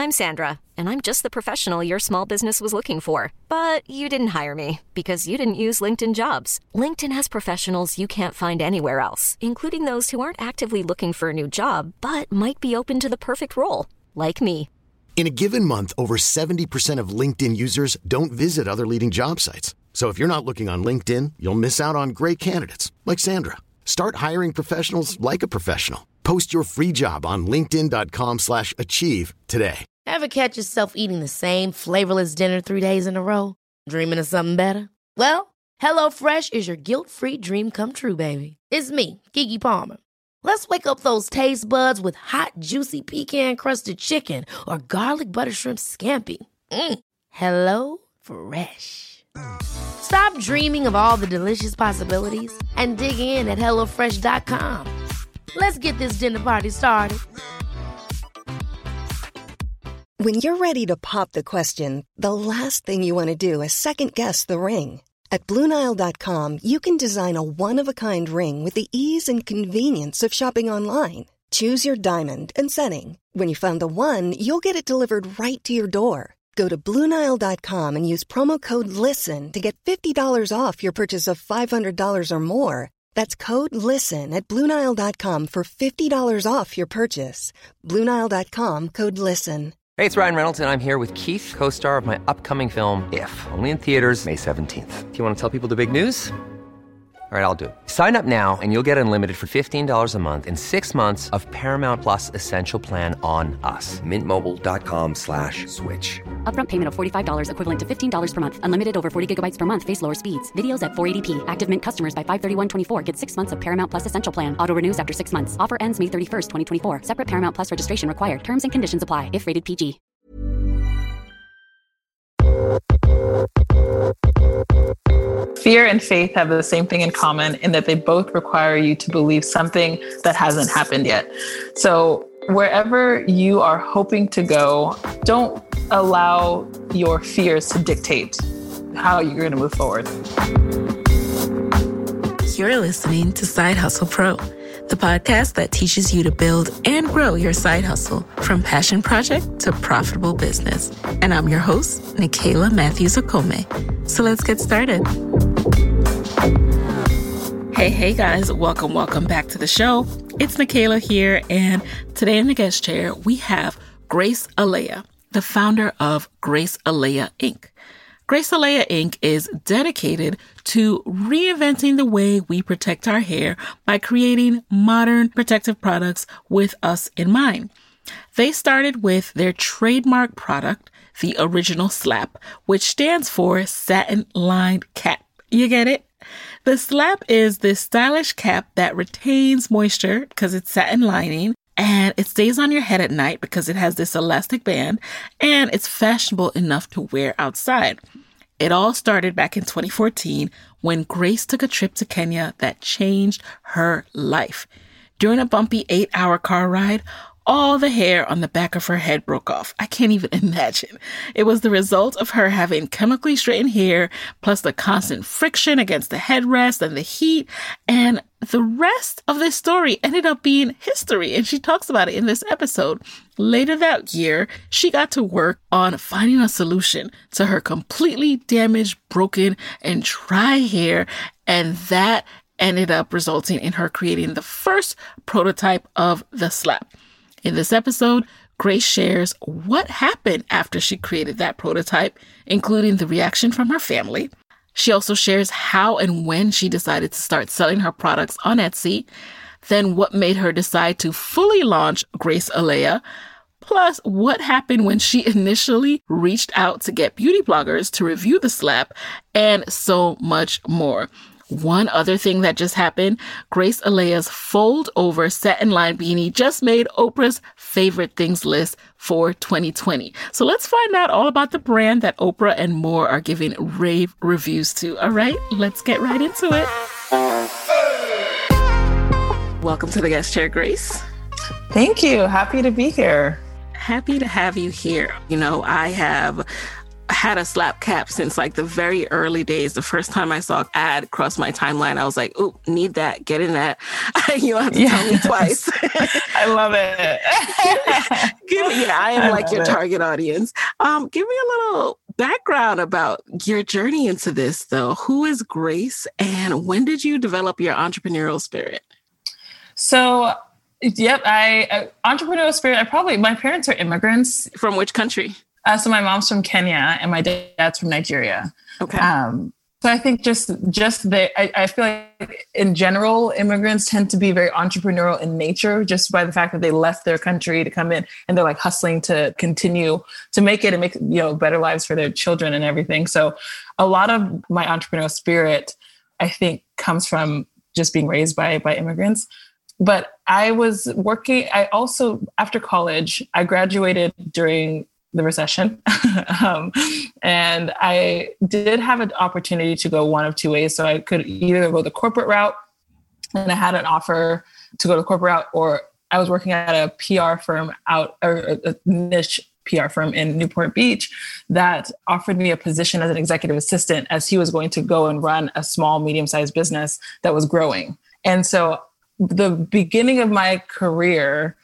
I'm Sandra, and I'm just the professional your small business was looking for. But you didn't hire me because you didn't use LinkedIn Jobs. LinkedIn has professionals you can't find anywhere else, including those who aren't actively looking for a new job, but might be open to the perfect role, like me. In a given month, over 70% of LinkedIn users don't visit other leading job sites. So if you're not looking on LinkedIn, you'll miss out on great candidates like Sandra. Start hiring professionals like a professional. Post your free job on linkedin.com/achieve today. Ever catch yourself eating the same flavorless dinner 3 days in a row? Dreaming of something better? Well, HelloFresh is your guilt-free dream come true, baby. It's me, Keke Palmer. Let's wake up those taste buds with hot, juicy pecan-crusted chicken or garlic butter shrimp scampi. Hello Fresh. Stop dreaming of all the delicious possibilities and dig in at HelloFresh.com. Let's get this dinner party started. When you're ready to pop the question, the last thing you want to do is second-guess the ring. At BlueNile.com, you can design a one-of-a-kind ring with the ease and convenience of shopping online. Choose your diamond and setting. When you find the one, you'll get it delivered right to your door. Go to BlueNile.com and use promo code LISTEN to get $50 off your purchase of $500 or more. That's code LISTEN at BlueNile.com for $50 off your purchase. BlueNile.com, code LISTEN. Hey, it's Ryan Reynolds, and I'm here with Keith, co-star of my upcoming film, If, only in theaters May 17th. Do you want to tell people the big news? All right, I'll do it. Sign up now and you'll get unlimited for $15 a month and 6 months of Paramount Plus Essential Plan on us. MintMobile.com/switch. Upfront payment of $45 equivalent to $15 per month. Unlimited over 40 gigabytes per month. Face lower speeds. Videos at 480p. Active Mint customers by 531.24 get 6 months of Paramount Plus Essential Plan. Auto renews after 6 months. Offer ends May 31st, 2024. Separate Paramount Plus registration required. Terms and conditions apply if rated PG. Fear and faith have the same thing in common in that they both require you to believe something that hasn't happened yet. So wherever you are hoping to go, don't allow your fears to dictate how you're going to move forward. You're listening to Side Hustle Pro, the podcast that teaches you to build and grow your side hustle from passion project to profitable business. And I'm your host, Nicaila Matthews Okome. So let's get started. Hey guys, welcome back to the show. It's Nicaila here, and today in the guest chair, we have Grace Alea, the founder of Grace Alea Inc. Grace Alea Inc. is dedicated to reinventing the way we protect our hair by creating modern protective products with us in mind. They started with their trademark product, the Original Slap, which stands for satin-lined cap. You get it? The slap is this stylish cap that retains moisture because it's satin lining, and it stays on your head at night because it has this elastic band, and it's fashionable enough to wear outside. It all started back in 2014 when Grace took a trip to Kenya that changed her life. During a bumpy 8-hour car ride, all the hair on the back of her head broke off. I can't even imagine. It was the result of her having chemically straightened hair, plus the constant friction against the headrest and the heat. And the rest of this story ended up being history, and she talks about it in this episode. Later that year, she got to work on finding a solution to her completely damaged, broken, and dry hair, and that ended up resulting in her creating the first prototype of the slap. In this episode, Grace shares what happened after she created that prototype, including the reaction from her family. She also shares how and when she decided to start selling her products on Etsy, then what made her decide to fully launch Grace Alea, plus what happened when she initially reached out to get beauty bloggers to review the slap, and so much more. One other thing that just happened, Grace Alea's fold-over satin-lined beanie just made Oprah's favorite things list for 2020. So let's find out all about the brand that Oprah and more are giving rave reviews to. All right, let's get right into it. Welcome to the guest chair, Grace. Thank you. Happy to be here. Happy to have you here. You know, I have had a slap cap since like the very early days. The first time I saw an ad cross my timeline, I was like, "Ooh, need that, get in that." You don't have to tell me twice. I love it. I am like your target audience. Give me a little background about your journey into this, though. Who is Grace, and when did you develop your entrepreneurial spirit? So, entrepreneurial spirit. My parents are immigrants. From which country? So my mom's from Kenya and my dad's from Nigeria. Okay. So I think I feel like in general, immigrants tend to be very entrepreneurial in nature, just by the fact that they left their country to come in and they're like hustling to continue to make it and make, better lives for their children and everything. So a lot of my entrepreneurial spirit, I think, comes from just being raised by immigrants. But I was working, after college, I graduated during the recession. And I did have an opportunity to go one of two ways. So I could either go the corporate route, and I had an offer to go the corporate route, or I was working at a PR firm or a niche PR firm in Newport Beach that offered me a position as an executive assistant, as he was going to go and run a small, medium-sized business that was growing. And so the beginning of my career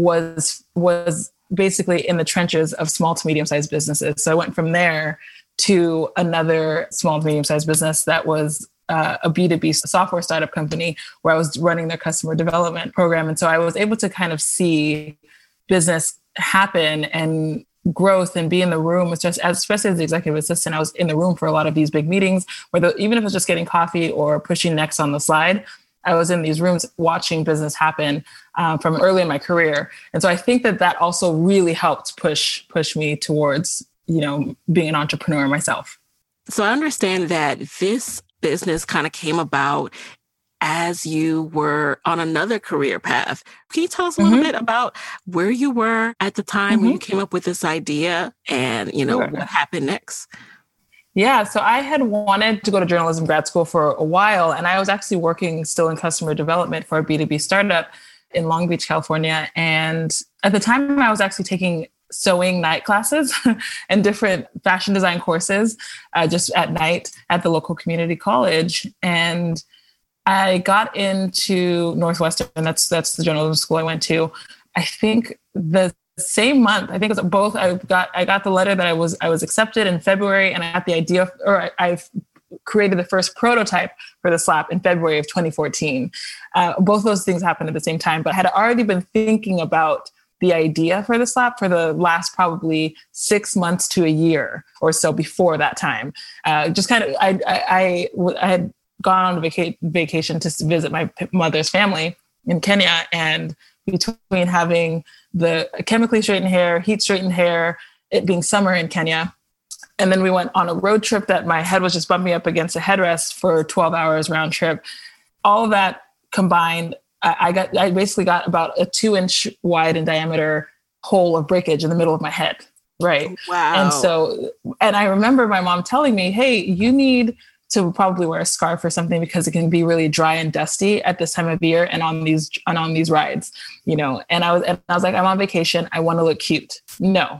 was basically in the trenches of small to medium-sized businesses. So I went from there to another small to medium-sized business that was a B2B software startup company where I was running their customer development program. And so I was able to kind of see business happen and growth and be in the room, especially as the executive assistant. I was in the room for a lot of these big meetings, even if it was just getting coffee or pushing next on the slide, I was in these rooms watching business happen from early in my career. And so I think that also really helped push me towards, being an entrepreneur myself. So I understand that this business kind of came about as you were on another career path. Can you tell us a little bit about where you were at the time when you came up with this idea and, Sure. what happened next? Yeah, so I had wanted to go to journalism grad school for a while, and I was actually working still in customer development for a B2B startup in Long Beach, California. And at the time, I was actually taking sewing night classes and different fashion design courses just at night at the local community college. And I got into Northwestern, that's the journalism school I went to. I think the same month, I think it was both. I got the letter that I was accepted in February, and I got the idea, I've created the first prototype for the slap in February of 2014. Both those things happened at the same time, but I had already been thinking about the idea for the slap for the last probably 6 months to a year or so before that time. Just kind of, I had gone on vacation to visit my mother's family in Kenya, and between having the chemically straightened hair, heat straightened hair, it being summer in Kenya, and then we went on a road trip that my head was just bumping up against a headrest for 12 hours round trip. All of that combined, I basically got about a 2-inch wide in diameter hole of breakage in the middle of my head. Right. Wow. And I remember my mom telling me, hey, you need to probably wear a scarf or something because it can be really dry and dusty at this time of year and on these rides, and I was like, I'm on vacation. I want to look cute. No,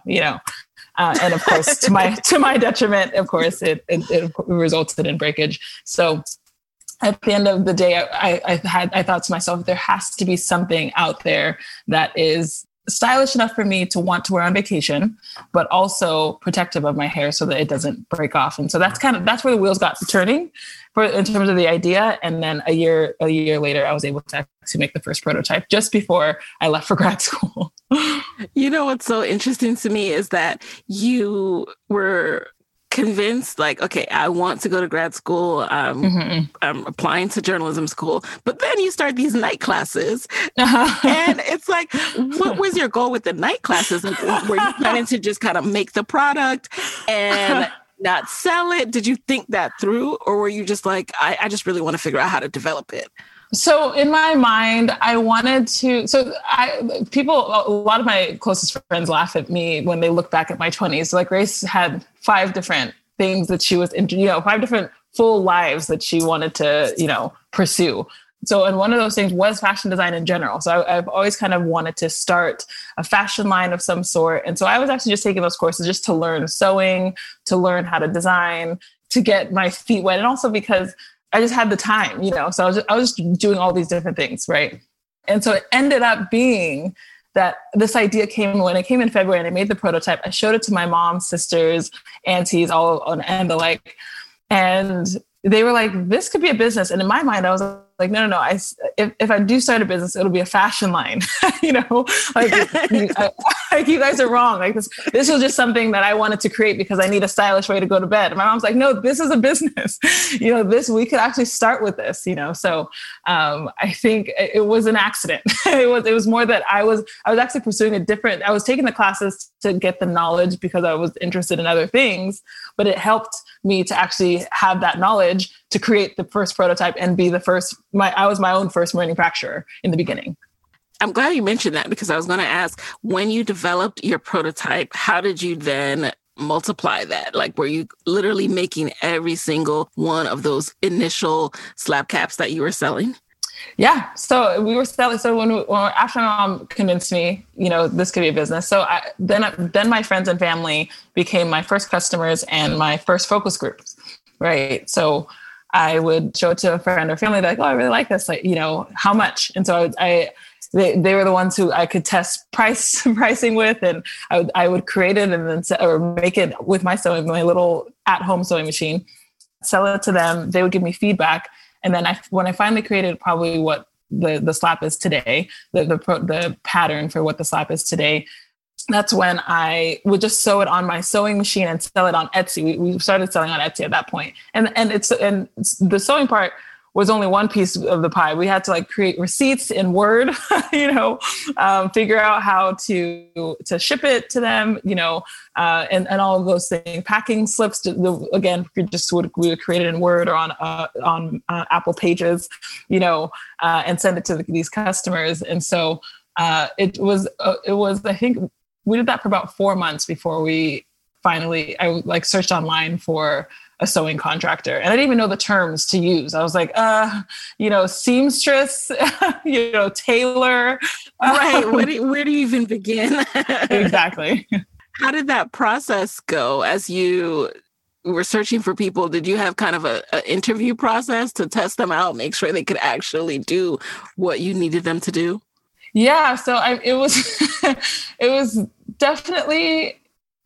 and of course, to my detriment, of course, it resulted in breakage. So at the end of the day, I thought to myself, there has to be something out there that is stylish enough for me to want to wear on vacation, but also protective of my hair so that it doesn't break off. And so that's where the wheels got turning in terms of the idea. And then a year later, I was able to actually make the first prototype just before I left for grad school. What's so interesting to me is that you were convinced, like, okay, I want to go to grad school. I'm applying to journalism school, but then you start these night classes, and it's like, what was your goal with the night classes? Like, were you planning to just kind of make the product and not sell it? Did you think that through, or were you just like, I just really want to figure out how to develop it? So in my mind, I wanted to, a lot of my closest friends laugh at me when they look back at my 20s. Like, Grace had 5 different things that she was, 5 different full lives that she wanted to, pursue. and one of those things was fashion design in general. So I've always kind of wanted to start a fashion line of some sort. And so I was actually just taking those courses just to learn sewing, to learn how to design, to get my feet wet. And also because I just had the time, so I was just doing all these different things. Right. And so it ended up being that this idea came when it came in February, and I made the prototype. I showed it to my mom, sisters, aunties, all on and the like. And they were like, this could be a business. And in my mind, I was like, no. If I do start a business, it'll be a fashion line. You guys are wrong. Like this was just something that I wanted to create because I need a stylish way to go to bed. And my mom's like, no, this is a business. We could actually start with this. So I think it was an accident. It was more that I was actually pursuing I was taking the classes to get the knowledge because I was interested in other things, but it helped me to actually have that knowledge to create the first prototype and be I was my own first manufacturer in the beginning. I'm glad you mentioned that, because I was going to ask, when you developed your prototype, how did you then multiply that? Like, were you literally making every single one of those initial slap caps that you were selling? Yeah. So we were selling. So after my mom convinced me, this could be a business. So then my friends and family became my first customers and my first focus groups. Right. So I would show it to a friend or family, like, oh, I really like this. Like, how much? And so they were the ones who I could test pricing with, and I would create it and then or make it with my little at-home sewing machine, sell it to them. They would give me feedback. And then when I finally created probably what the slap is today, the pattern for what the slap is today, that's when I would just sew it on my sewing machine and sell it on Etsy. We started selling on Etsy at that point. And the sewing part was only one piece of the pie. We had to create receipts in Word, figure out how to ship it to them, and all of those things. Packing slips, we would create it in Word or on Apple Pages, and send it to these customers. And so it was, I think we did that for about 4 months before I searched online for a sewing contractor. And I didn't even know the terms to use. I was like, seamstress, tailor. Right. Where do you even begin? Exactly. How did that process go as you were searching for people? Did you have kind of an interview process to test them out, make sure they could actually do what you needed them to do? Yeah. So it was definitely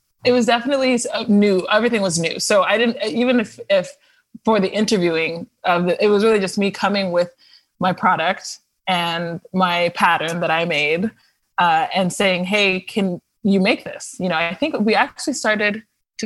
new. Everything was new. So I didn't, even if for the interviewing it was really just me coming with my product and my pattern that I made, and saying, hey, can you make this? I think we actually started,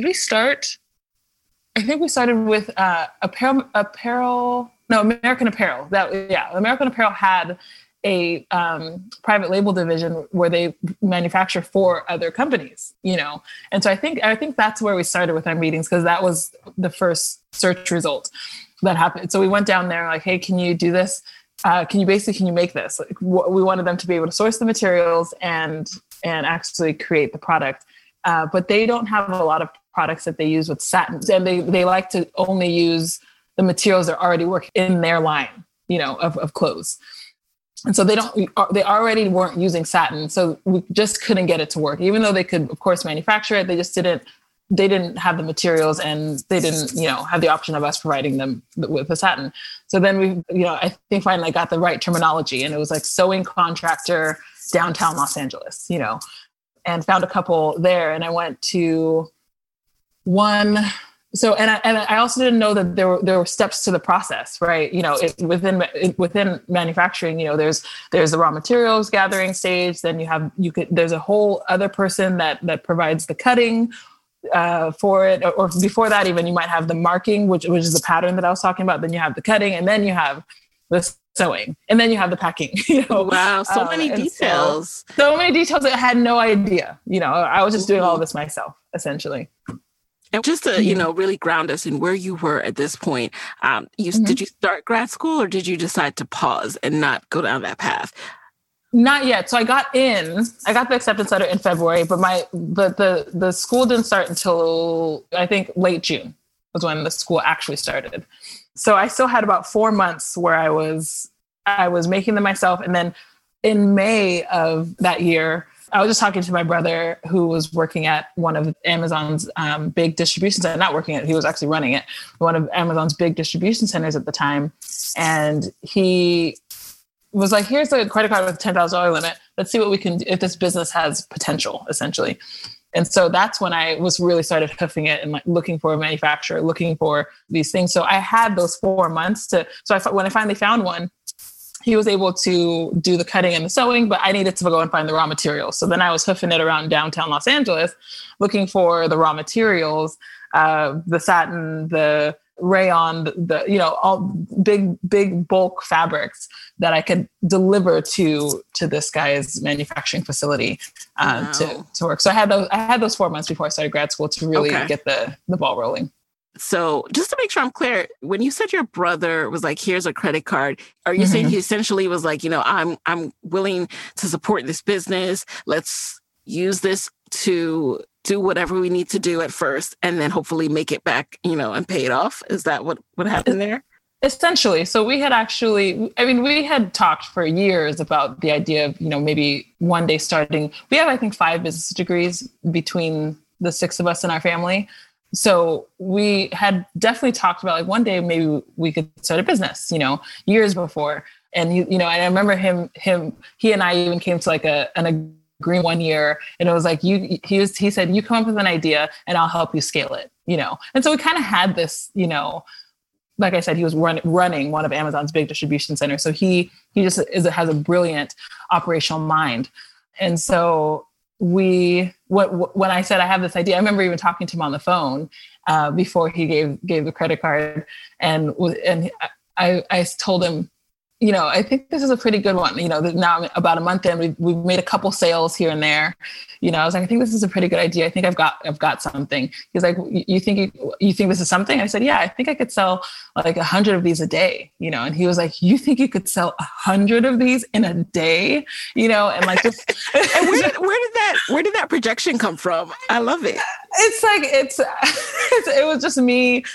I think we started with American Apparel. American Apparel had a private label division where they manufacture for other companies, And so I think that's where we started with our meetings, because that was the first search result that happened. So we went down there like, hey, can you do this? Can you make this? We wanted them to be able to source the materials and actually create the product. But they don't have a lot of products that they use with satin, and they like to only use the materials that already work in their line, of clothes. And so they already weren't using satin. So we just couldn't get it to work, even though they could, of course, manufacture it. They just didn't have the materials, and they didn't, have the option of us providing them with the satin. So then I think finally I got the right terminology, and it was like sewing contractor, downtown Los Angeles, and found a couple there. And I went to one. So, and I also didn't know that there were steps to the process, right? Within manufacturing, there's the raw materials gathering stage. Then there's a whole other person that provides the cutting for it, or before that, even you might have the marking, which is the pattern that I was talking about. Then you have the cutting, and then you have the sewing, and then you have the packing. Wow, so many details. So many details that I had no idea. I was just doing all this myself, essentially. And just to, really ground us in where you were at this point, did you start grad school, or did you decide to pause and not go down that path? Not yet. So I got the acceptance letter in February, but the school didn't start until I think late June was when the school actually started. So I still had about 4 months where I was I was making them myself. And then in May of that year, I was just talking to my brother who was working at one of Amazon's big distribution centers, not working at, he was actually running it, one of Amazon's big distribution centers at the time. And he was like, here's a credit card with a $10,000 limit. Let's see what we can do if this business has potential, essentially. And so that's when I was really started hoofing it and like looking for a manufacturer, looking for these things. So I had those 4 months when I finally found one, he was able to do the cutting and the sewing, but I needed to go and find the raw materials. So then I was hoofing it around downtown Los Angeles, looking for the raw materials, the satin, the rayon, all big bulk fabrics that I could deliver to this guy's manufacturing facility to work. So I had those 4 months before I started grad school to really get the ball rolling. So just to make sure I'm clear, when you said your brother was like, here's a credit card, are you saying he essentially was like, I'm willing to support this business. Let's use this to do whatever we need to do at first and then hopefully make it back, and pay it off? Is that what happened there? Essentially. So we had talked for years about the idea of, maybe one day starting, we have, I think, 5 business degrees between the 6 of us in our family. So we had definitely talked about like one day maybe we could start a business, years before. And, and I remember he and I even came to like an agreement one year, and it was like, he said, you come up with an idea and I'll help you scale it, And so we kind of had this, like I said, he was running one of Amazon's big distribution centers. So he just has a brilliant operational mind. And so when I said I have this idea, I remember even talking to him on the phone before he gave the credit card, and I told him, I think this is a pretty good one. Now about a month in, we've made a couple sales here and there. I was like, I think this is a pretty good idea. I think I've got something. He's like, you think this is something? I said, yeah, I think I could sell like 100 of these a day. And he was like, you think you could sell 100 of these in a day? And like just. And where did that projection come from? I love it. It's like it was just me,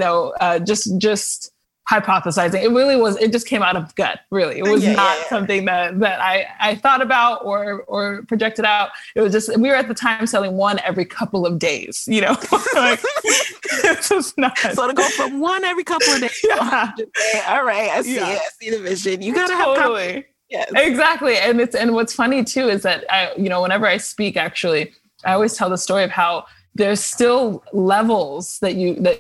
just hypothesizing. It really was, it just came out of gut, really. It was not something that I thought about or projected out. It was just, we were at the time selling one every couple of days, like, it's just not. So to go from one every couple of days. Yeah. All right. I see it. I see the vision. You got to totally. have yes. Exactly. And what's funny too, is that whenever I speak, actually, I always tell the story of how there's still levels that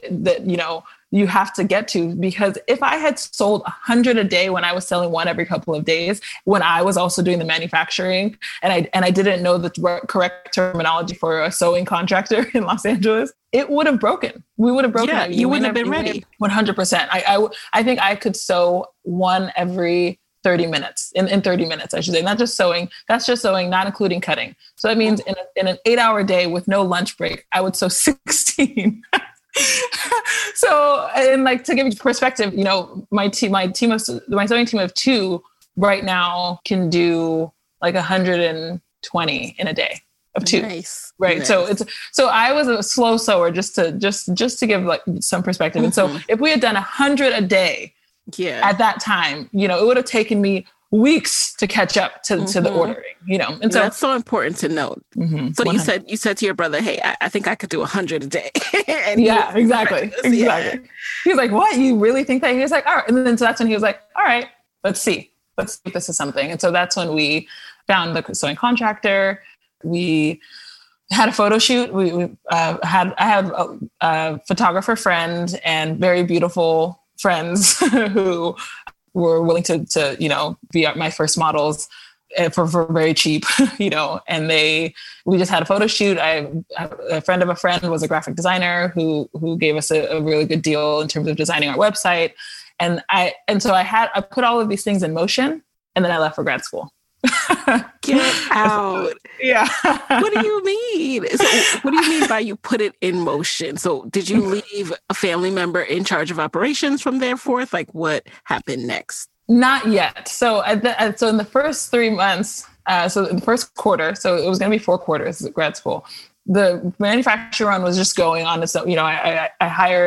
you have to get to, because if I had sold 100 a day when I was selling one every couple of days, when I was also doing the manufacturing and I didn't know the correct terminology for a sewing contractor in Los Angeles, it would have broken. We would have broken. Yeah, you wouldn't have been ready. 100%. I think I could sew one every 30 minutes, in 30 minutes, I should say. Not just sewing, that's just sewing, not including cutting. So that means in an 8-hour day with no lunch break, I would sew 16. So, and like to give you perspective, my sewing team of 2 right now can do like 120 in a day of 2. Nice. Right. Nice. So I was a slow sewer just to give like some perspective. And so if we had done 100 a day at that time, it would have taken me weeks to catch up to the ordering, and so that's so important to note. So 100. you said to your brother, hey, I think I could do 100 a day. And yeah, exactly. Exactly. He was like, what, you really think that? He was like, all right. And then so that's when he was like, all right, let's see if this is something. And so that's when we found the sewing contractor. We had a photo shoot. I have a photographer friend and very beautiful friends who were willing to be my first models for very cheap, and we just had a photo shoot. A friend of a friend was a graphic designer who gave us a really good deal in terms of designing our website. So I put all of these things in motion, and then I left for grad school. Get out. Yeah. What do you mean? So what do you mean by you put it in motion? So did you leave a family member in charge of operations from there forth? Like what happened next? Not yet. So so in the first 3 months, so in the first quarter, so it was going to be 4 quarters at grad school, the manufacturing run was just going on its own. I hired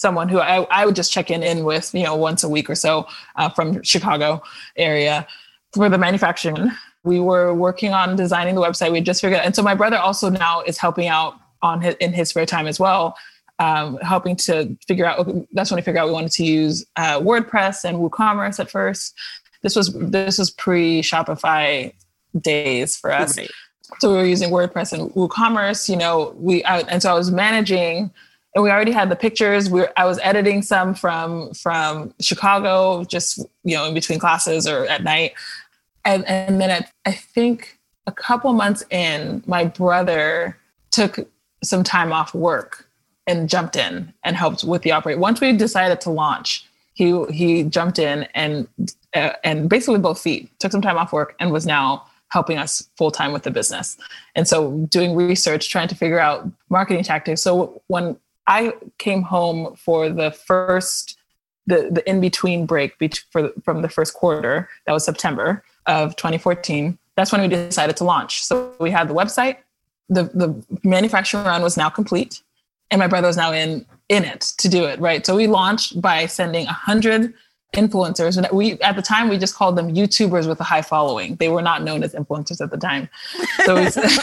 someone who I would just check in with, once a week or so from Chicago area for the manufacturing. We were working on designing the website. We just figured out. And so my brother also now is helping out in his spare time as well, helping to figure out, that's when we figured out we wanted to use WordPress and WooCommerce at first. This was pre-Shopify days for us. Right. So we were using WordPress and WooCommerce, and so I was managing, and we already had the pictures. I was editing some from Chicago, just, in between classes or at night. And then I think a couple months in, my brother took some time off work and jumped in and helped with the operation. Once we decided to launch, he jumped in and basically with both feet, took some time off work and was now helping us full time with the business. And so doing research, trying to figure out marketing tactics. So when I came home for the in-between break from the first quarter, that was September of 2014, that's when we decided to launch. So we had the website, the manufacturing run was now complete, and my brother was now in it to do it, right? So we launched by sending 100 influencers. And at the time, we just called them YouTubers with a high following. They were not known as influencers at the time. So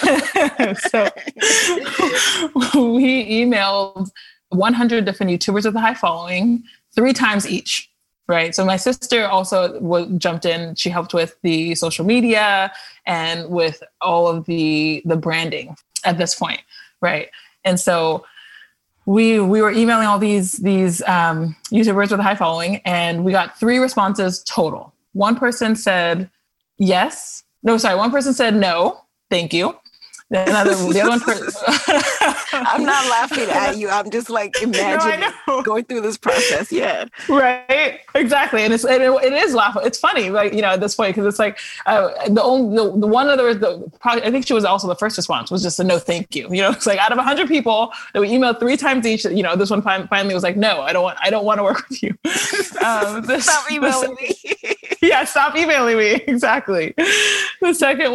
we emailed 100 different YouTubers with a high following 3 times each, right? So my sister also jumped in. She helped with the social media and with all of the branding at this point, right? And so we were emailing all these YouTubers with a high following, and we got 3 responses total. One person said yes. No, sorry. One person said no, thank you. The other one person. I'm not laughing at you. I'm just like imagining going through this process. Yeah. Right. Exactly. And it is laughable. It's funny, like, at this point, because it's like the one other, probably, I think she was also the first response was just a no, thank you. It's like out of 100 people that we emailed 3 times each, this one finally was like, no, I don't want to work with you. Stop emailing me. Yeah. Stop emailing me. Exactly. The second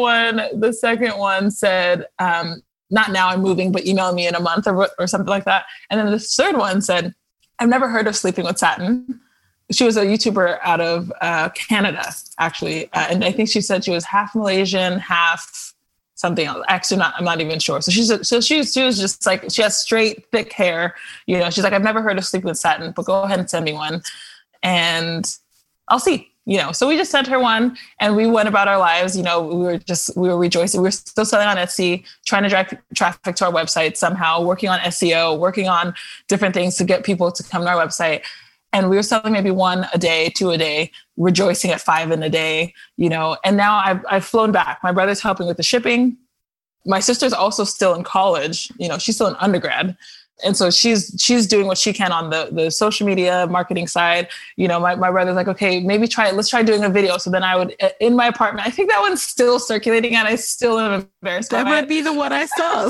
one said, not now, I'm moving, but email me in a month or something like that. And then the third one said, I've never heard of Sleeping with Satin. She was a YouTuber out of Canada, actually. And I think she said she was half Malaysian, half something else. Actually, I'm not even sure. So she was just like, she has straight, thick hair. She's like, I've never heard of Sleeping with Satin, but go ahead and send me one. And I'll see. So we just sent her one and we went about our lives. We were rejoicing. We were still selling on Etsy, trying to drive traffic to our website somehow, working on SEO, working on different things to get people to come to our website. And we were selling maybe 1 a day, 2 a day, rejoicing at 5 in a day, and now I've flown back. My brother's helping with the shipping. My sister's also still in college. She's still an undergrad. And so she's doing what she can on the social media marketing side. My brother's like, okay, maybe let's try doing a video. So then I would, in my apartment, I think that one's still circulating and I still am embarrassed. That might be the one I saw.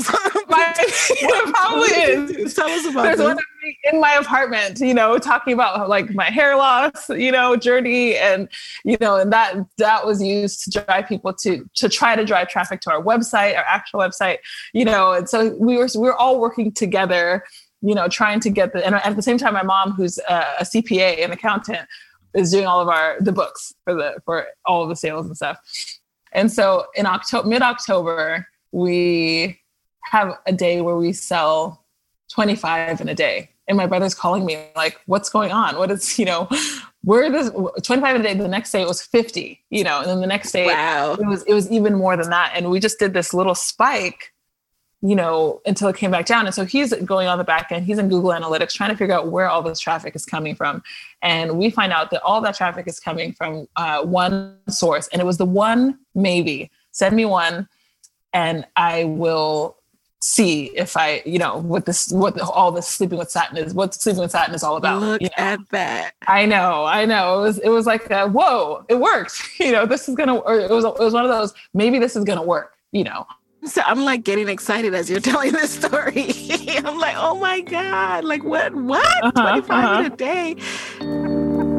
It probably is. Tell us about There's one in my apartment, talking about like my hair loss, journey. And, and that was used to drive people to try to drive traffic to our website, our actual website, and so we were all working together, trying to get and at the same time, my mom, who's a CPA, an accountant, is doing all of the books for all of the sales and stuff. And so in mid-October, we have a day where we sell 25 in a day. And my brother's calling me like, what's going on? What is, we're this 25 a day. The next day it was 50, and then the next day it was even more than that. And we just did this little spike, until it came back down. And so he's going on the back end, he's in Google Analytics, trying to figure out where all this traffic is coming from. And we find out that all that traffic is coming from one source. And it was the one, maybe send me one and I will see if I, what all this Sleeping with Satin is, what Sleeping with Satin is all about. Look at that. I know. It was like, whoa, it worked. This is gonna, or it was one of those, maybe this is gonna work, So I'm like getting excited as you're telling this story. I'm like, oh my God, like what? 25 in a day.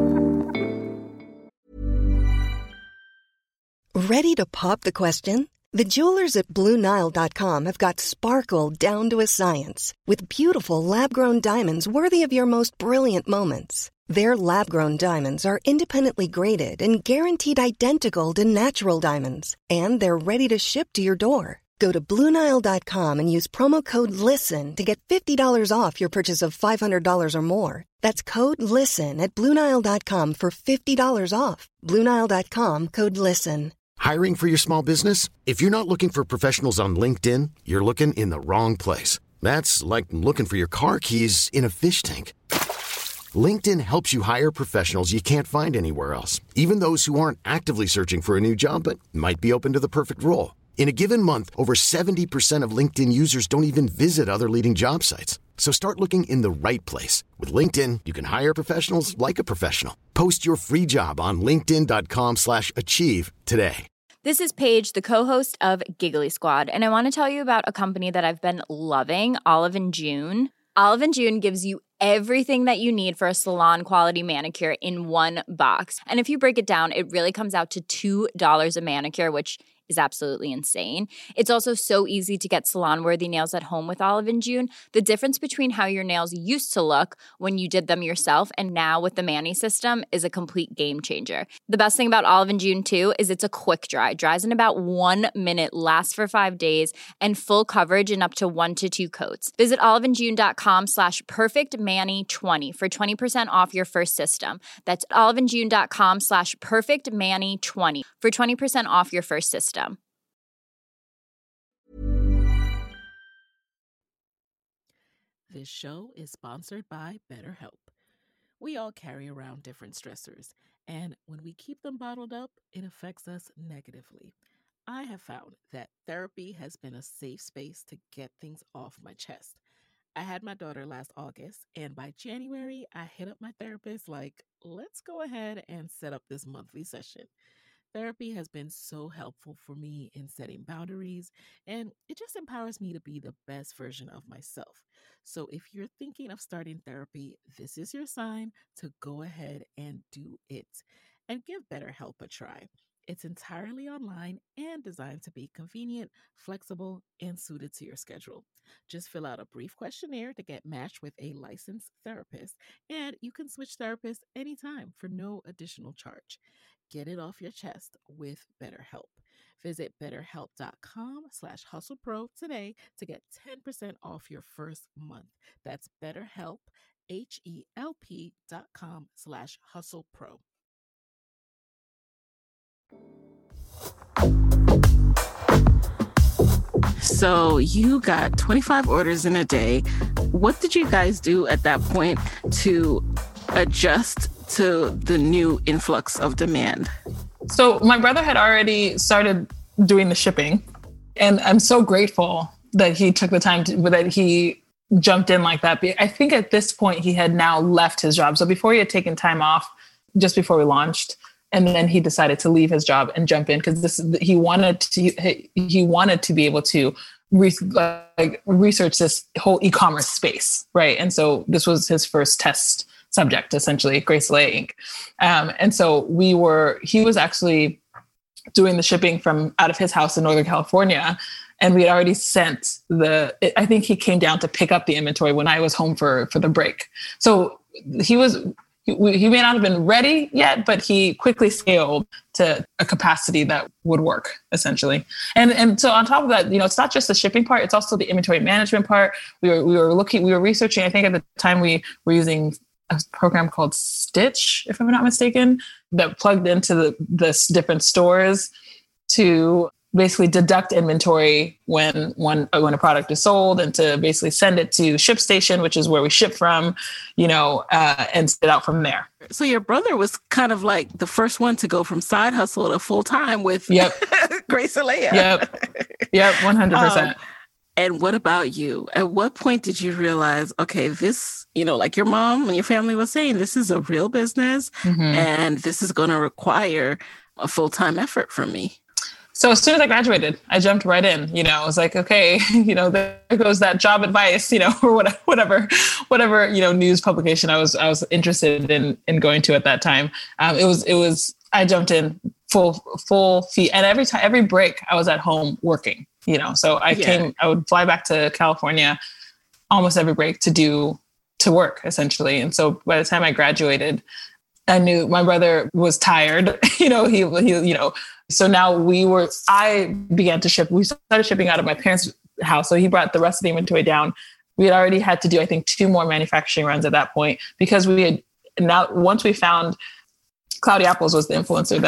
Ready to pop the question? The jewelers at BlueNile.com have got sparkle down to a science with beautiful lab-grown diamonds worthy of your most brilliant moments. Their lab-grown diamonds are independently graded and guaranteed identical to natural diamonds, and they're ready to ship to your door. Go to BlueNile.com and use promo code LISTEN to get $50 off your purchase of $500 or more. That's code LISTEN at BlueNile.com for $50 off. BlueNile.com, code LISTEN. Hiring for your small business? If you're not looking for professionals on LinkedIn, you're looking in the wrong place. That's like looking for your car keys in a fish tank. LinkedIn helps you hire professionals you can't find anywhere else, even those who aren't actively searching for a new job but might be open to the perfect role. In a given month, over 70% of LinkedIn users don't even visit other leading job sites. So start looking in the right place. With LinkedIn, you can hire professionals like a professional. Post your free job on linkedin.com/achieve today. This is Paige, the co-host of Giggly Squad, and I want to tell you about a company that I've been loving, Olive & June. Olive & June gives you everything that you need for a salon-quality manicure in one box. And if you break it down, it really comes out to $2 a manicure, which is absolutely insane. It's also so easy to get salon-worthy nails at home with Olive & June. The difference between how your nails used to look when you did them yourself and now with the Mani system is a complete game changer. The best thing about Olive & June, too, is it's a quick dry. Dries in about 1 minute, lasts for 5 days, and full coverage in up to 1 to 2 coats. Visit oliveandjune.com/perfectmani20 for 20% off your first system. That's oliveandjune.com/perfectmani20 for 20% off your first system. This show is sponsored by BetterHelp. We all carry around different stressors, and when we keep them bottled up, it affects us negatively. I have found that therapy has been a safe space to get things off my chest. I had my daughter last August, and by January, I hit up my therapist like, let's go ahead and set up this monthly session. Therapy has been so helpful for me in setting boundaries, and it just empowers me to be the best version of myself. So if you're thinking of starting therapy, this is your sign to go ahead and do it. And give BetterHelp a try. It's entirely online and designed to be convenient, flexible, and suited to your schedule. Just fill out a brief questionnaire to get matched with a licensed therapist, and you can switch therapists anytime for no additional charge. Get it off your chest with BetterHelp. Visit BetterHelp.com/HustlePro today to get 10% off your first month. That's BetterHelp, HELP.com/HustlePro. So you got 25 orders in a day. What did you guys do at that point to adjust to the new influx of demand? So my brother had already started doing the shipping, and I'm so grateful that he took the time that he jumped in like that. I think at this point he had now left his job. So before he had taken time off just before we launched, and then he decided to leave his job and jump in because he wanted to be able to research this whole e-commerce space, right? And so this was his first test subject, essentially, Grace Alea Inc. And so he was actually doing the shipping from out of his house in Northern California. And we had already sent I think he came down to pick up the inventory when I was home for the break. So he may not have been ready yet, but he quickly scaled to a capacity that would work, essentially. And so on top of that, it's not just the shipping part, it's also the inventory management part. We were researching, I think at the time we were using a program called Stitch, if I'm not mistaken, that plugged into the different stores to basically deduct inventory when a product is sold, and to basically send it to ShipStation, which is where we ship from, and spit out from there. So your brother was kind of like the first one to go from side hustle to full time with Grace Alea. Yep, 100%. And what about you? At what point did you realize, okay, this, like your mom and your family was saying, this is a real business, and this is going to require a full-time effort from me? So as soon as I graduated, I jumped right in. I was like, okay, there goes that job advice, or whatever, news publication I was interested in going to at that time. I jumped in full feed. And every break I was at home working, so I would fly back to California almost every break to work essentially. And so by the time I graduated, I knew my brother was tired, so now I began to ship. We started shipping out of my parents' house. So he brought the rest of the inventory down. We had already had to do, I think, 2 more manufacturing runs at that point, because once we found Cloudy Apples was the influencer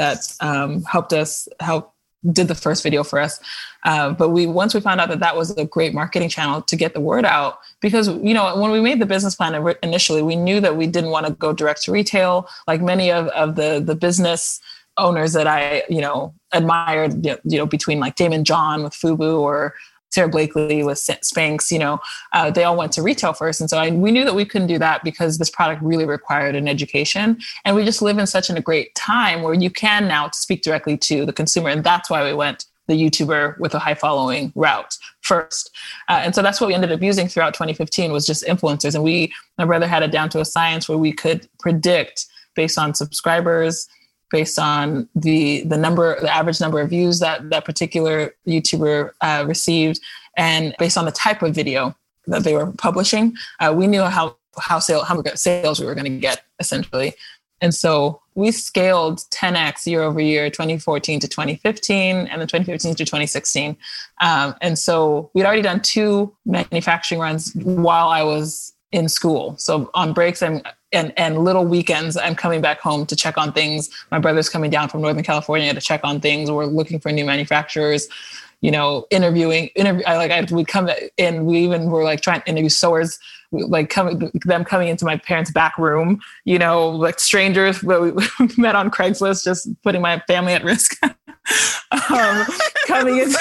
that did the first video for us. But once we found out that was a great marketing channel to get the word out, because, when we made the business plan initially, we knew that we didn't want to go direct to retail, like many of the business owners that I, admired, between like Damon John with FUBU or Sarah Blakely with Spanx, they all went to retail first. And so we knew that we couldn't do that because this product really required an education. And we just live in such a great time where you can now speak directly to the consumer. And that's why we went the YouTuber with a high following route first. And so that's what we ended up using throughout 2015 was just influencers. And my brother had it down to a science where we could predict based on subscribers, based on the average number of views that particular YouTuber received, and based on the type of video that they were publishing, we knew how much sales we were going to get essentially. And so we scaled 10x year over year, 2014 to 2015, and then 2015 to 2016. And so we'd already done 2 manufacturing runs while I was in school. So on breaks and little weekends, I'm coming back home to check on things. My brother's coming down from Northern California to check on things. We're looking for new manufacturers, interviewing. We'd come in. We even were like trying to interview sewers, like them coming into my parents' back room, like strangers that we met on Craigslist, just putting my family at risk. Coming into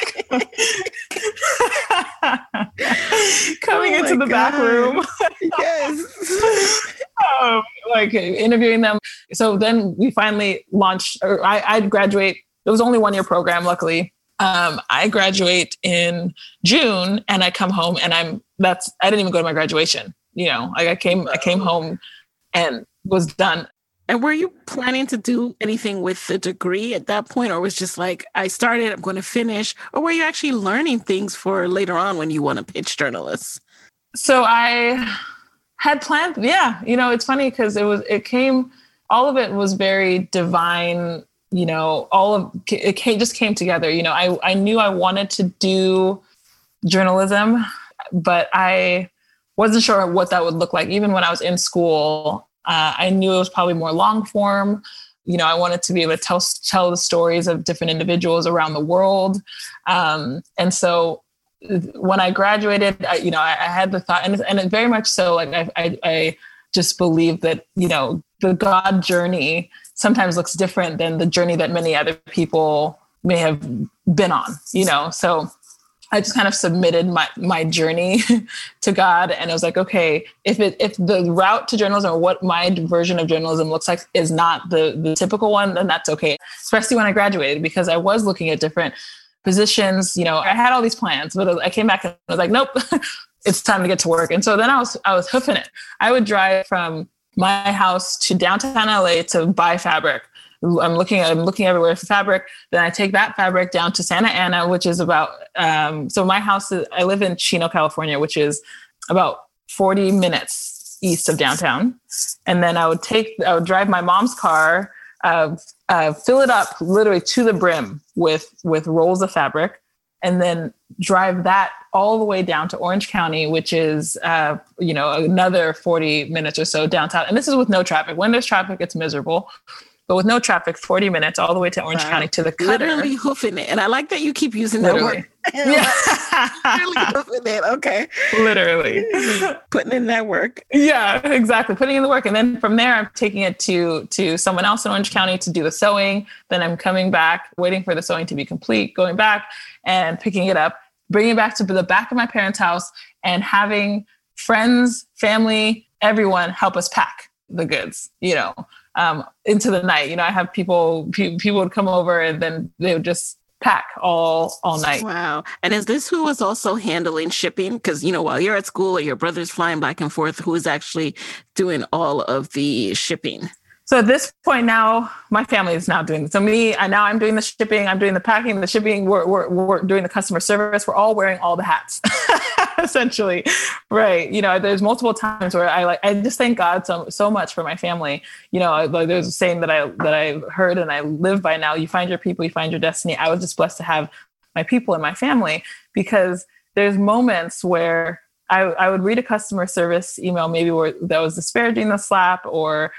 the back room. Yes. Like interviewing them. So then we finally launched, or I'd graduate. It was only 1-year program, luckily. I graduate in June and I come home and I didn't even go to my graduation. I came home and was done. And were you planning to do anything with the degree at that point, or was just like, I started, I'm going to finish? Or were you actually learning things for later on when you want to pitch journalists? So I had planned, it's funny because all of it was very divine, just came together. I knew I wanted to do journalism, but I wasn't sure what that would look like. Even when I was in school, I knew it was probably more long form. I wanted to be able to tell the stories of different individuals around the world. And so when I graduated, I had the thought, and it very much so, like I just believe that, the God journey sometimes looks different than the journey that many other people may have been on, so I just kind of submitted my journey to God. And I was like, okay, if the route to journalism or what my version of journalism looks like is not the typical one, then that's okay. Especially when I graduated, because I was looking at different positions. I had all these plans, but I came back and I was like, nope, it's time to get to work. And so then I was hoofing it. I would drive from my house to downtown LA to buy fabric. I'm looking everywhere for fabric. Then I take that fabric down to Santa Ana, which is about, so my house I live in Chino, California, which is about 40 minutes east of downtown. And then I would drive my mom's car, fill it up literally to the brim with rolls of fabric, and then drive that all the way down to Orange County, which is, another 40 minutes or so downtown. And this is with no traffic. When there's traffic, it's miserable. But with no traffic, 40 minutes all the way to Orange County to the cutter. Literally hoofing it. And I like that you keep using that word. Yeah. Literally hoofing it. Okay. Literally. Putting in that work. Yeah, exactly. Putting in the work. And then from there, I'm taking it to someone else in Orange County to do the sewing. Then I'm coming back, waiting for the sewing to be complete, going back and picking it up, bringing it back to the back of my parents' house and having friends, family, everyone help us pack the goods, into the night. I have people would come over and then they would just pack all night. Wow. And is this who was also handling shipping? Because, while you're at school or your brother's flying back and forth, who is actually doing all of the shipping? So at this point now, my family is now doing. So now I'm doing the shipping, I'm doing the packing, the shipping. We're doing the customer service. We're all wearing all the hats, essentially, right? There's multiple times where I just thank God so much for my family. There's a saying that I heard and I live by now. You find your people, you find your destiny. I was just blessed to have my people and my family, because there's moments where I would read a customer service email, maybe where that was disparaging the slap, or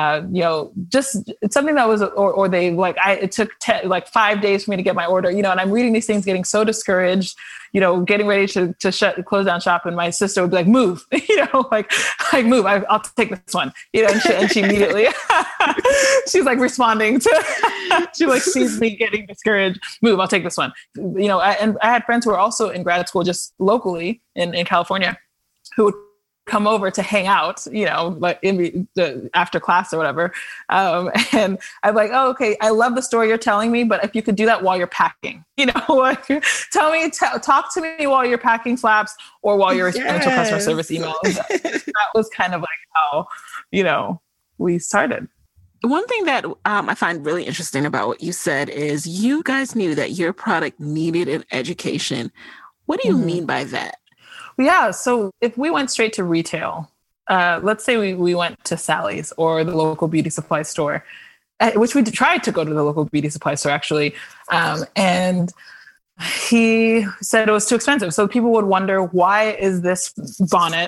just it's something that was, or they it took 5 days for me to get my order, and I'm reading these things, getting so discouraged, getting ready to close down shop. And my sister would be like, move, move, I'll take this one, and she immediately, she's like responding to, she like sees me getting discouraged, move, I'll take this one. And I had friends who were also in grad school, just locally in California, who would come over to hang out, after class or whatever. And I'm like, oh, okay, I love the story you're telling me, but if you could do that while you're packing, talk to me while you're packing flaps or while you're responding to customer service emails. That was kind of like how, we started. One thing that I find really interesting about what you said is you guys knew that your product needed an education. What do you mean by that? Yeah. So if we went straight to retail, let's say we went to Sally's or the local beauty supply store, which we tried to go to the local beauty supply store actually. And he said it was too expensive. So people would wonder, why is this bonnet,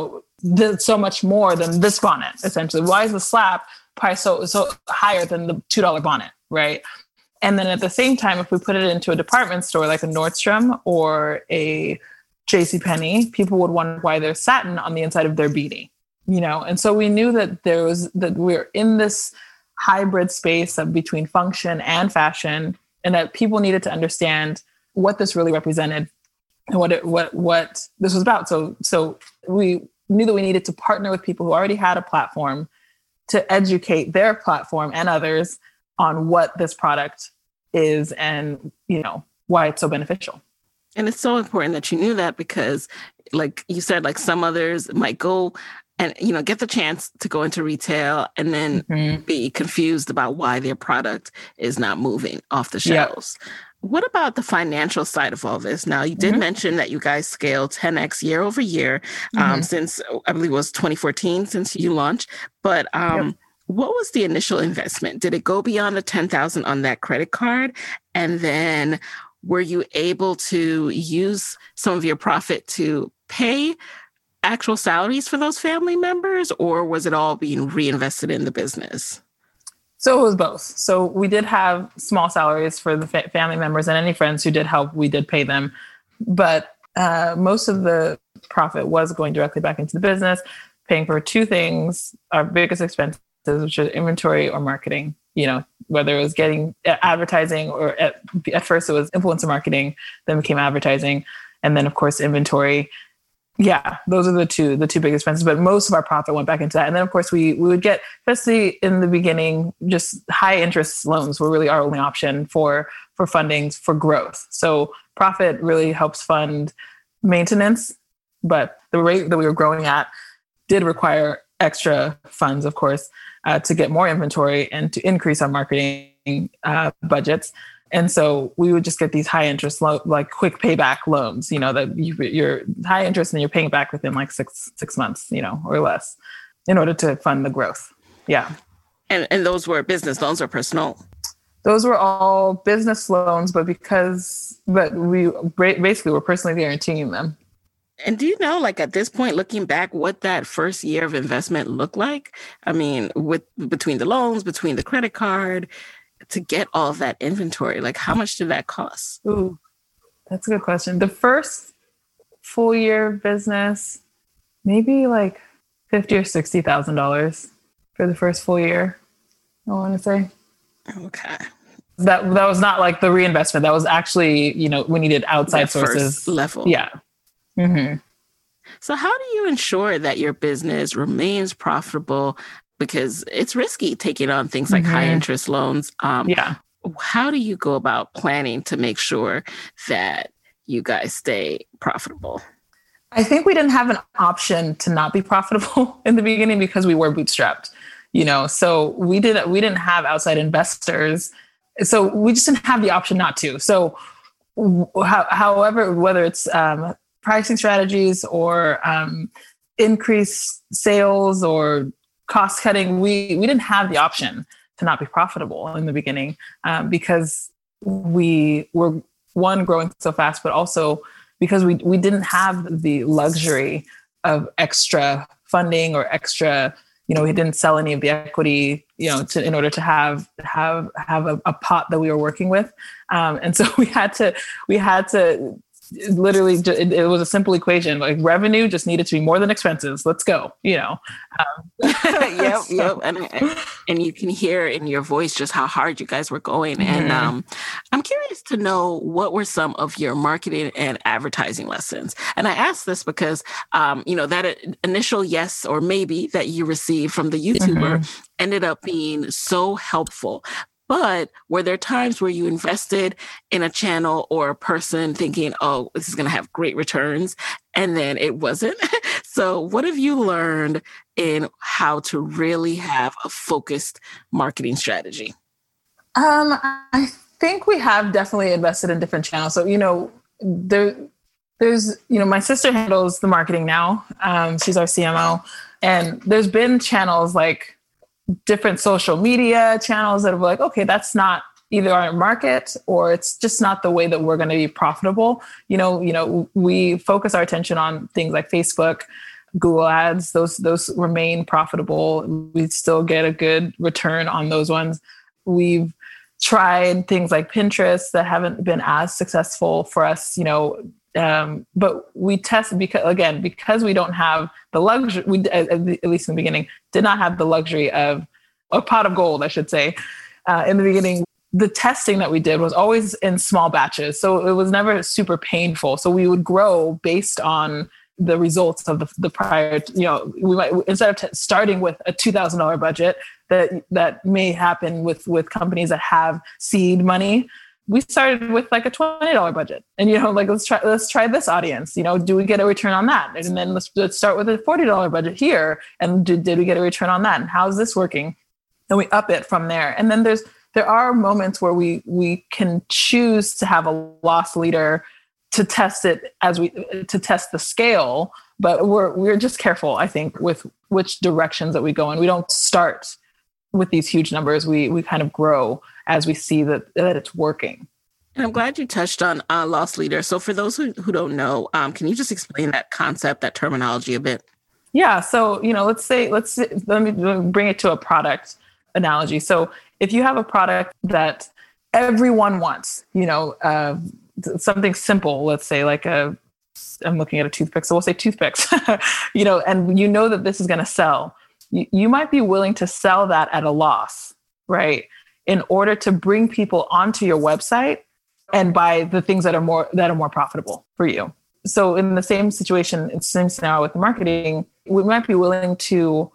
so much more than this bonnet, essentially? Why is the slap price so higher than the $2 bonnet, right? And then at the same time, if we put it into a department store like a Nordstrom or a JCPenney, people would wonder why there's satin on the inside of their beanie, And so we knew that we're in this hybrid space of between function and fashion, and that people needed to understand what this really represented and what this was about. So we knew that we needed to partner with people who already had a platform to educate their platform and others on what this product is and, why it's so beneficial. And it's so important that you knew that, because like you said, like some others might go and, get the chance to go into retail and then be confused about why their product is not moving off the shelves. Yep. What about the financial side of all this? Now, you did mention that you guys scaled 10x year over year since, I believe it was 2014 since you launched. But what was the initial investment? Did it go beyond the $10,000 on that credit card? And then were you able to use some of your profit to pay actual salaries for those family members, or was it all being reinvested in the business? So it was both. So we did have small salaries for the family members, and any friends who did help, we did pay them. But most of the profit was going directly back into the business, paying for two things, our biggest expenses, which are inventory or marketing. Whether it was getting advertising or at first it was influencer marketing, then became advertising. And then of course, inventory. Yeah, those are the two big expenses, but most of our profit went back into that. And then of course we would get, especially in the beginning, just high interest loans were really our only option for funding for growth. So profit really helps fund maintenance, but the rate that we were growing at did require extra funds, of course, to get more inventory and to increase our marketing budgets. And so we would just get these high interest, like quick payback loans, that you're high interest and you're paying back within like six months, or less, in order to fund the growth. Yeah. And those were business loans or personal? Those were all business loans, but we basically were personally guaranteeing them. And do you know, like at this point, looking back, what that first year of investment looked like? I mean, between the loans, between the credit card, to get all of that inventory, like how much did that cost? Ooh, that's a good question. The first full year business, maybe like $50,000 or $60,000 for the first full year, I want to say. Okay. That was not like the reinvestment. That was actually, we needed outside sources. First level. Yeah. Mm-hmm. So how do you ensure that your business remains profitable? Because it's risky taking on things like high interest loans. How do you go about planning to make sure that you guys stay profitable? I think we didn't have an option to not be profitable in the beginning because we were bootstrapped. So we didn't have outside investors. So we just didn't have the option not to. So however, whether it's pricing strategies or increased sales or cost cutting, we didn't have the option to not be profitable in the beginning because we were, one, growing so fast, but also because we didn't have the luxury of extra funding or extra, we didn't sell any of the equity, in order to have a pot that we were working with. And so we had to literally, it was a simple equation, like revenue just needed to be more than expenses. Let's go, Yep. And you can hear in your voice just how hard you guys were going. Mm-hmm. And I'm curious to know, what were some of your marketing and advertising lessons? And I ask this because, that initial yes or maybe that you received from the YouTuber ended up being so helpful. But were there times where you invested in a channel or a person thinking, oh, this is going to have great returns, and then it wasn't? So what have you learned in how to really have a focused marketing strategy? I think we have definitely invested in different channels. So, there's, my sister handles the marketing now. She's our CMO. And there's been channels like different social media channels that are like, okay, that's not either our market or it's just not the way that we're going to be profitable. We focus our attention on things like Facebook, Google ads, those remain profitable. We still get a good return on those ones. We've tried things like Pinterest that haven't been as successful for us, but we test because we don't have the luxury, we, at least in the beginning, did not have the luxury of a pot of gold, I should say. In the beginning, the testing that we did was always in small batches. So it was never super painful. So we would grow based on the results of the prior, we might, instead of starting with a $2,000 budget that may happen with companies that have seed money, we started with like a $20 budget and, let's try this audience, do we get a return on that? And then let's start with a $40 budget here. And did we get a return on that? And how's this working? And we up it from there. And then there are moments where we can choose to have a loss leader to test it to test the scale, but we're just careful, I think, with which directions that we go in. We don't start with these huge numbers. We kind of grow as we see that it's working. And I'm glad you touched on loss leader. So for those who don't know, can you just explain that concept, that terminology a bit? Yeah. So, let me bring it to a product analogy. So if you have a product that everyone wants, something simple, let's say I'm looking at a toothpick. So we'll say toothpicks, and that this is going to sell. You might be willing to sell that at a loss, right? In order to bring people onto your website and buy the things that are more profitable for you. So in the same situation, it's the same scenario with marketing, we might be willing to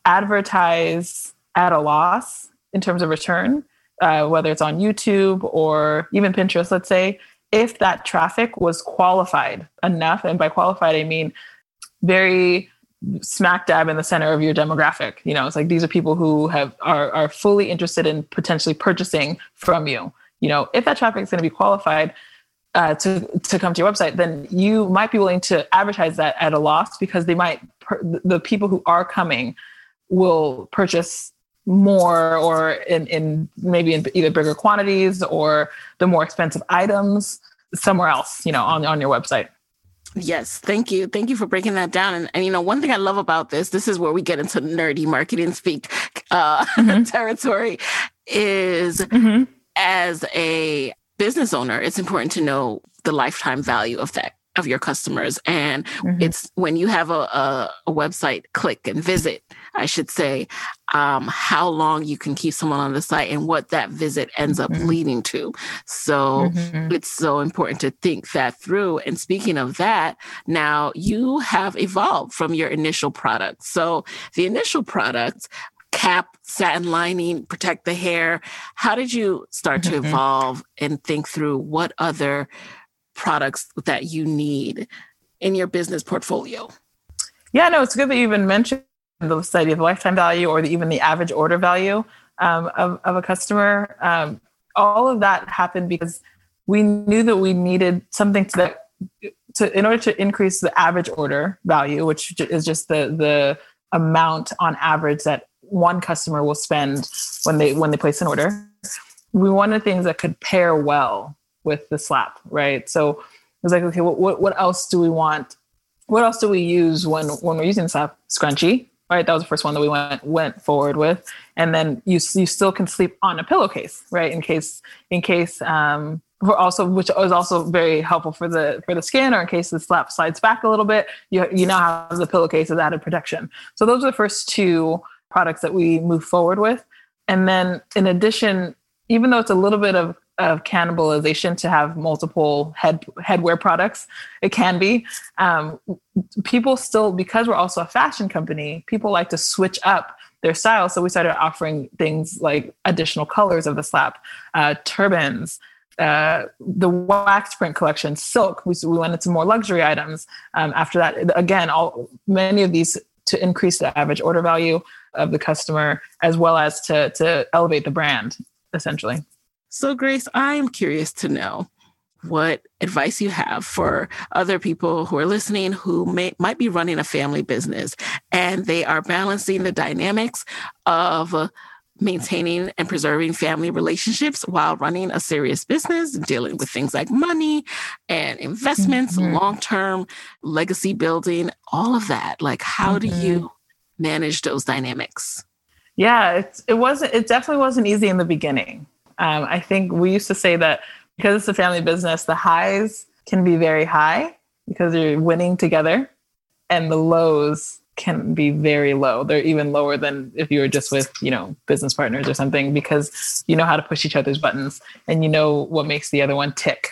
advertise at a loss in terms of return, whether it's on YouTube or even Pinterest, let's say, if that traffic was qualified enough. And by qualified, I mean very smack dab in the center of your demographic. It's like, these are people who are fully interested in potentially purchasing from you. If that traffic is going to be qualified to come to your website, then you might be willing to advertise that at a loss because the people who are coming will purchase more or in maybe in either bigger quantities or the more expensive items somewhere else, on your website. Yes. Thank you. Thank you for breaking that down. And one thing I love about this is where we get into nerdy marketing speak territory is as a business owner, it's important to know the lifetime value of your customers. And it's when you have a website click and visit, I should say, how long you can keep someone on the site and what that visit ends up leading to. So it's so important to think that through. And speaking of that, now you have evolved from your initial product. So the initial product, cap, satin lining, protect the hair. How did you start to evolve and think through what other products that you need in your business portfolio? Yeah, no, it's good that you even mentioned the study of the lifetime value or even the average order value of a customer. All of that happened because we knew that we needed something in order to increase the average order value, which is just the amount on average that one customer will spend when they place an order. We wanted things that could pair well with the slap, right? So it was like, okay, what else do we want? What else do we use when we're using the slap? Scrunchie, right? That was the first one that we went forward with. And then you still can sleep on a pillowcase, right? In case, which was also very helpful for the skin, or in case the slap slides back a little bit, you now have the pillowcase as added protection. So those are the first two products that we move forward with. And then in addition, even though it's a little bit of cannibalization to have multiple headwear products, it can be. People still, because we're also a fashion company, people like to switch up their style. So we started offering things like additional colors of the slap, turbans, the wax print collection, silk. We went into more luxury items. After that, again, many of these to increase the average order value of the customer, as well as to elevate the brand, essentially. So Grace, I'm curious to know what advice you have for other people who are listening who might be running a family business and they are balancing the dynamics of maintaining and preserving family relationships while running a serious business, dealing with things like money and investments, long-term legacy building, all of that. Like, how do you manage those dynamics? Yeah, it definitely wasn't easy in the beginning. I think we used to say that because it's a family business, the highs can be very high because you're winning together, and the lows can be very low. They're even lower than if you were just with, business partners or something, because you know how to push each other's buttons and you know what makes the other one tick,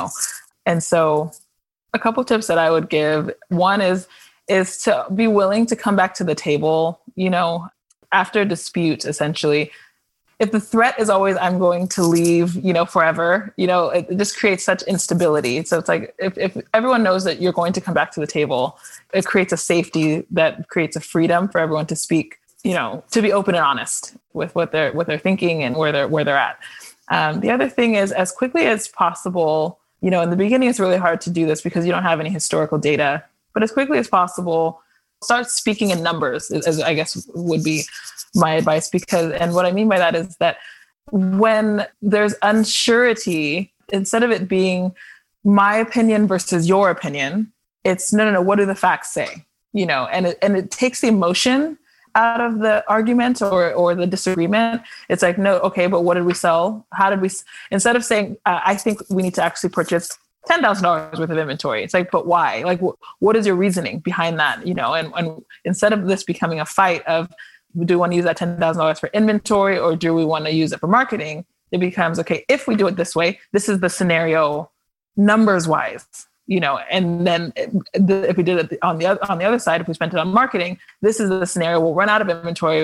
And so a couple tips that I would give, one is to be willing to come back to the table, after a dispute, essentially. If the threat is always, I'm going to leave, forever, it just creates such instability. So it's like, if everyone knows that you're going to come back to the table, it creates a safety that creates a freedom for everyone to speak, to be open and honest with what they're thinking and where they're at. The other thing is, as quickly as possible, in the beginning, it's really hard to do this because you don't have any historical data, but as quickly as possible, start speaking in numbers, as I guess would be my advice. And what I mean by that is that when there's unsurety, instead of it being my opinion versus your opinion, it's no, what do the facts say? And it takes the emotion out of the argument or the disagreement. It's like, no, okay, but what did we sell? How did we, instead of saying, I think we need to actually purchase $10,000 worth of inventory. It's like, but why? Like, what is your reasoning behind that? And instead of this becoming a fight of, do we want to use that $10,000 for inventory or do we want to use it for marketing? It becomes, okay, if we do it this way, this is the scenario numbers wise, and then if we did it on the other side, if we spent it on marketing, this is the scenario. We'll run out of inventory.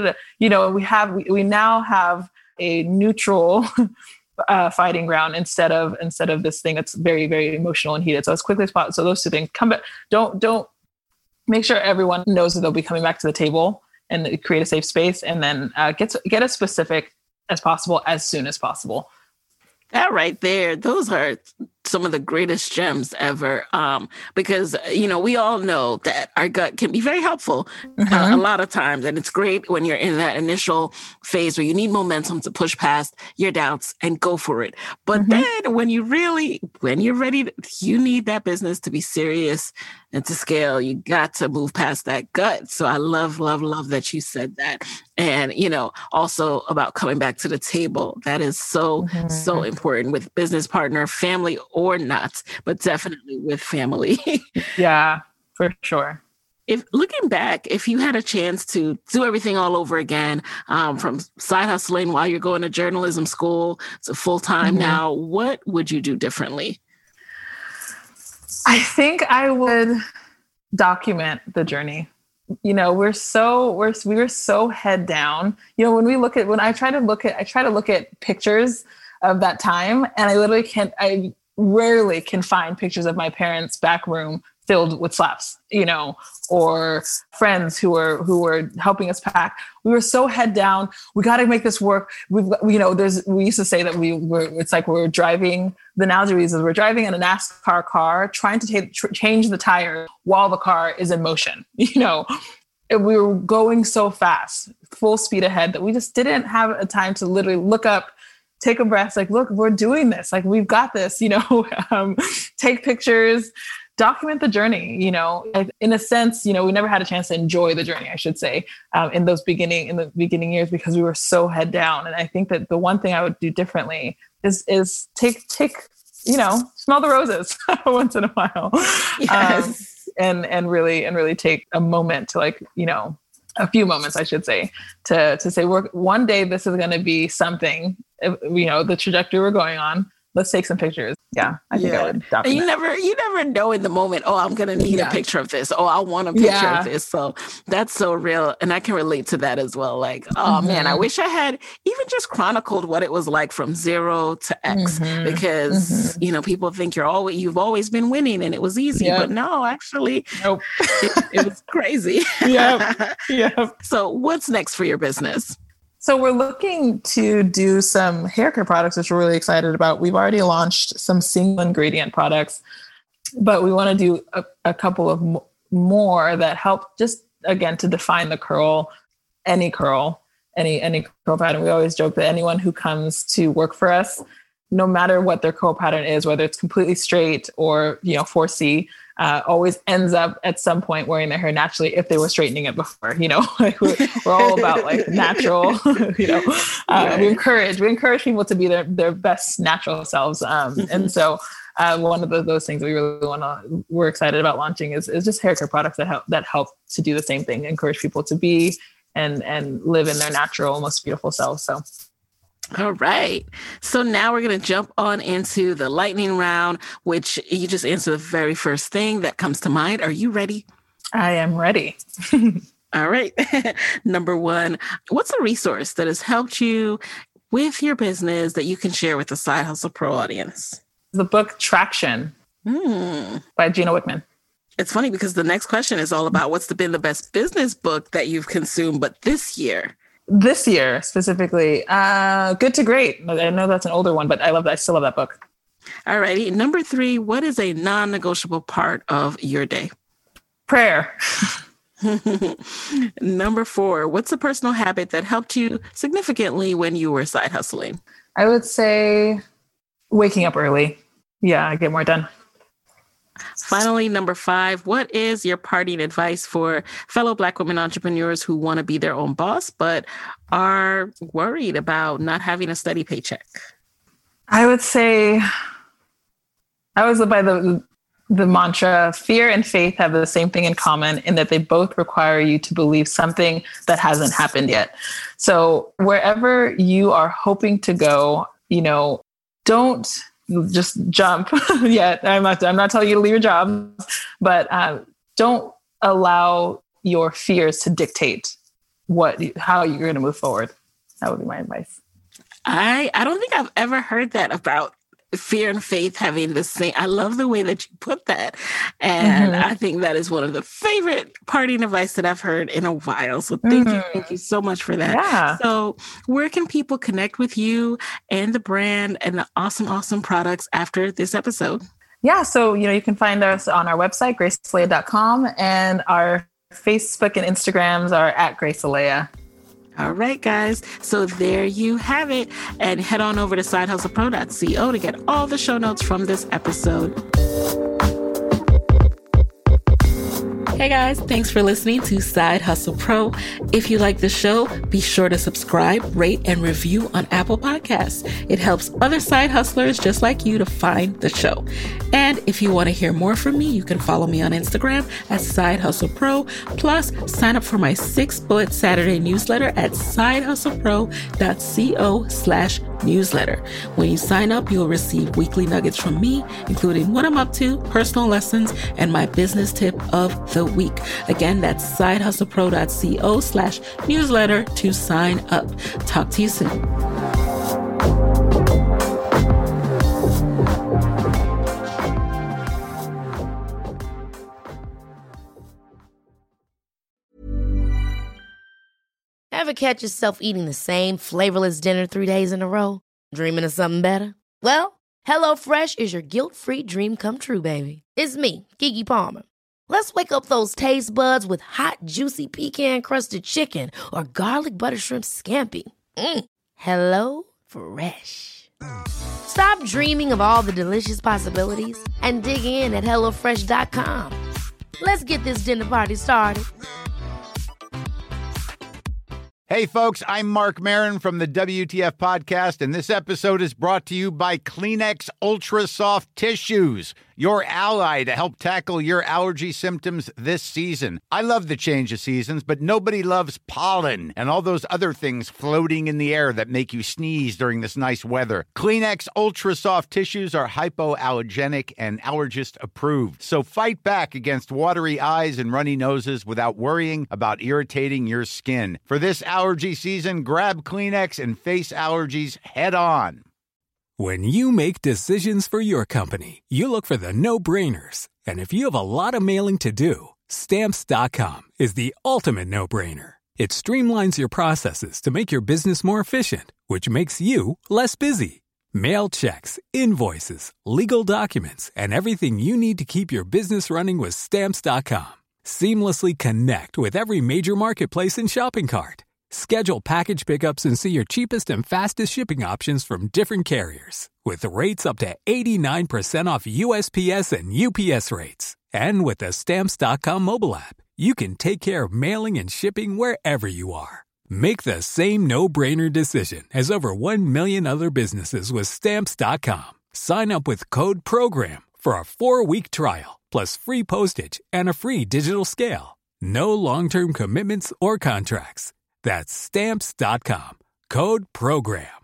We now have a neutral fighting ground instead of this thing that's very, very emotional and heated. So as quickly as possible. So those two things, come back. Don't make sure everyone knows that they'll be coming back to the table and create a safe space, and then get as specific as possible as soon as possible. That right there, those are some of the greatest gems ever. Because, we all know that our gut can be very helpful a lot of times. And it's great when you're in that initial phase where you need momentum to push past your doubts and go for it. But then when you're ready, you need that business to be serious and to scale. You got to move past that gut. So I love, love, love that you said that. And, also about coming back to the table. That is so important with business partner, family or not, but definitely with family. Yeah, for sure. If looking back, if you had a chance to do everything all over again, from side hustling while you're going to journalism school to full-time now, what would you do differently? I think I would document the journey. We were so head down. When I try to look at pictures of that time, and I rarely can find pictures of my parents' back room filled with slaps, or friends who were helping us pack. We were so head down. We got to make this work. We used to say that it's like we're driving. The analogy is we're driving in a NASCAR car, trying to change the tire while the car is in motion. And we were going so fast, full speed ahead, that we just didn't have a time to literally look up, take a breath, like, look, we're doing this. Like, we've got this, take pictures, document the journey, in a sense, we never had a chance to enjoy the journey, I should say, in the beginning years, because we were so head down. And I think that the one thing I would do differently is take, smell the roses once in a while. Yes. And really take a moment to a few moments, I should say, to say, one day this is going to be something, the trajectory we're going on. Let's take some pictures. Yeah, I think I would document. And you never know in the moment, I'm going to need a picture of this. I want a picture of this. So that's so real. And I can relate to that as well. Like, man, I wish I had even just chronicled what it was like from 0 to X, because, people think you've always been winning and it was easy, but no, actually, nope. it was crazy. Yeah. So what's next for your business? So we're looking to do some hair care products, which we're really excited about. We've already launched some single ingredient products, but we want to do a couple of more that help just, again, to define the curl, any curl pattern. We always joke that anyone who comes to work for us, no matter what their curl pattern is, whether it's completely straight or, 4C, always ends up at some point wearing their hair naturally if they were straightening it before. We're all about natural. Right. We encourage people to be their best natural selves. And so one of those things we really we're excited about launching is just hair care products that help to do the same thing, encourage people to be and live in their natural, most beautiful selves. So. All right. So now we're going to jump on into the lightning round, which you just answer the very first thing that comes to mind. Are you ready? I am ready. All right. Number 1, what's a resource that has helped you with your business that you can share with the Side Hustle Pro audience? The book Traction by Gino Wickman. It's funny because the next question is all about what's been the best business book that you've consumed, but this year. This year specifically, Good to Great. I know that's an older one, but I still love that book. All righty. Number 3, what is a non-negotiable part of your day? Prayer. Number 4, what's a personal habit that helped you significantly when you were side hustling? I would say waking up early. Yeah, I get more done. Finally, number 5, what is your parting advice for fellow Black women entrepreneurs who want to be their own boss, but are worried about not having a steady paycheck? I would say I was by the mantra, fear and faith have the same thing in common in that they both require you to believe something that hasn't happened yet. So wherever you are hoping to go, don't just jump yet. I'm not telling you to leave your job, but don't allow your fears to dictate how you're going to move forward. That would be my advice. I don't think I've ever heard that about fear and faith having the same. I love the way that you put that. And I think that is one of the favorite parting advice that I've heard in a while. So thank you so much for that. Yeah. So where can people connect with you and the brand and the awesome products after this episode? Yeah. So, you can find us on our website, gracealea.com, and our Facebook and Instagrams are at gracealea. All right, guys. So there you have it. And head on over to sidehustlepro.co to get all the show notes from this episode. Hey guys, thanks for listening to Side Hustle Pro. If you like the show, be sure to subscribe, rate, and review on Apple Podcasts. It helps other side hustlers just like you to find the show. And if you want to hear more from me, you can follow me on Instagram at Side Hustle Pro. Plus, sign up for my 6-bullet Saturday newsletter at sidehustlepro.co/newsletter. When you sign up, you'll receive weekly nuggets from me, including what I'm up to, personal lessons, and my business tip of the week. Again, that's sidehustlepro.co/newsletter to sign up. Talk to you soon. Ever catch yourself eating the same flavorless dinner 3 days in a row? Dreaming of something better? Well, HelloFresh is your guilt-free dream come true, baby. It's me, Keke Palmer. Let's wake up those taste buds with hot, juicy pecan-crusted chicken or garlic butter shrimp scampi. Hello Fresh. Stop dreaming of all the delicious possibilities and dig in at HelloFresh.com. Let's get this dinner party started. Hey, folks, I'm Mark Maron from the WTF Podcast, and this episode is brought to you by Kleenex Ultra Soft Tissues, your ally to help tackle your allergy symptoms this season. I love the change of seasons, but nobody loves pollen and all those other things floating in the air that make you sneeze during this nice weather. Kleenex Ultra Soft Tissues are hypoallergenic and allergist approved, so fight back against watery eyes and runny noses without worrying about irritating your skin. For this allergy season, grab Kleenex and face allergies head on. When you make decisions for your company, you look for the no-brainers. And if you have a lot of mailing to do, Stamps.com is the ultimate no-brainer. It streamlines your processes to make your business more efficient, which makes you less busy. Mail checks, invoices, legal documents, and everything you need to keep your business running with Stamps.com. Seamlessly connect with every major marketplace and shopping cart. Schedule package pickups and see your cheapest and fastest shipping options from different carriers, with rates up to 89% off USPS and UPS rates. And with the Stamps.com mobile app, you can take care of mailing and shipping wherever you are. Make the same no-brainer decision as over 1 million other businesses with Stamps.com. Sign up with code PROGRAM for a 4-week trial, plus free postage and a free digital scale. No long-term commitments or contracts. That's Stamps.com. Code PROGRAM.